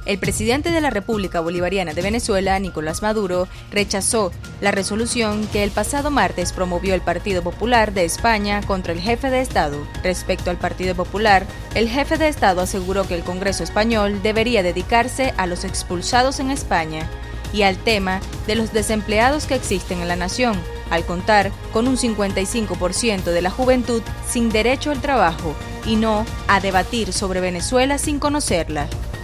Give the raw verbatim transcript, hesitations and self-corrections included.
El presidente de la República Bolivariana de Venezuela, Nicolás Maduro, rechazó la resolución que el pasado martes promovió el Partido Popular de España contra el jefe de Estado. Respecto al Partido Popular, el jefe de Estado aseguró que el Congreso español debería dedicarse a los expulsados en España y al tema de los desempleados que existen en la nación, al contar con un cincuenta y cinco por ciento de la juventud sin derecho al trabajo, y no a debatir sobre Venezuela sin conocerla.